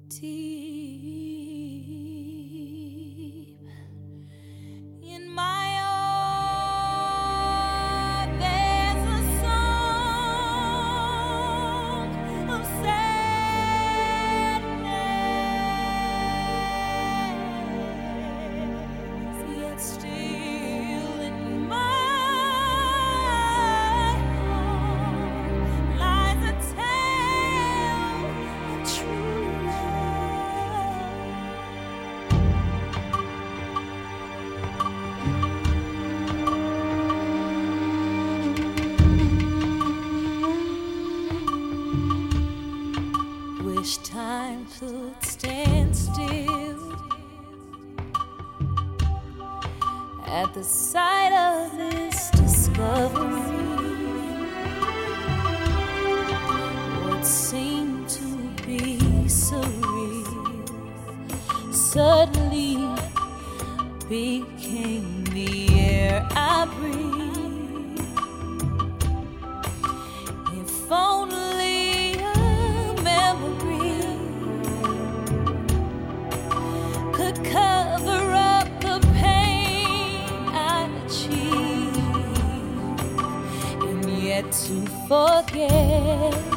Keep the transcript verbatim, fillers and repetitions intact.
Deep in my heart, there's a song of sadness, yet still in my heart lies a tale of true wish time could stand still at the sight of this discovery. What seemed to be surreal suddenly became the air I breathe. If only a memory could cover up the pain I achieved, and yet to forget